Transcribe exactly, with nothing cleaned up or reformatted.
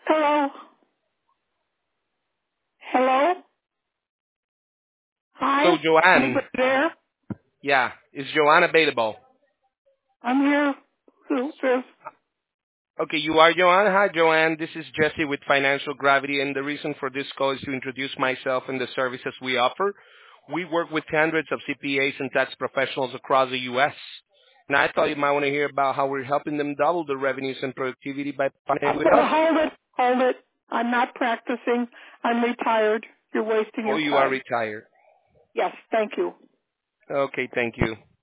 Hello? Hello? So, Hi? Joanne, Anybody there? yeah, is Joanne available? I'm here. Who says, Okay, you are Joanne. Hi, Joanne. This is Jesse with Financial Gravity, and the reason for this call is to introduce myself and the services we offer. We work with hundreds of C P As and tax professionals across the U S, and I thought you might want to hear about how we're helping them double their revenues and productivity by partnering with well, us. hold it, hold it. I'm not practicing. I'm retired. You're wasting Oh, your you are time. retired. Yes, thank you. Okay, thank you.